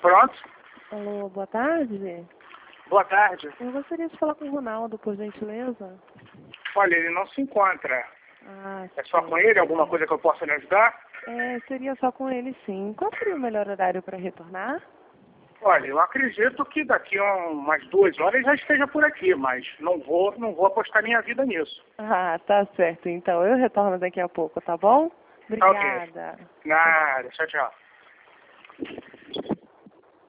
Pronto. Alô, boa tarde. Boa tarde. Eu gostaria de falar com o Ronaldo, por gentileza. Olha, ele não se encontra. Ah, É só com ele? Alguma coisa que eu possa lhe ajudar? seria só com ele, sim. Qual seria o melhor horário para retornar? Olha, eu acredito que daqui a umas 2 horas ele já esteja por aqui, mas não vou apostar minha vida nisso. Ah, tá certo. Então, eu retorno daqui a pouco, tá bom? Tá ok. Obrigada. Nada. Tchau, tchau.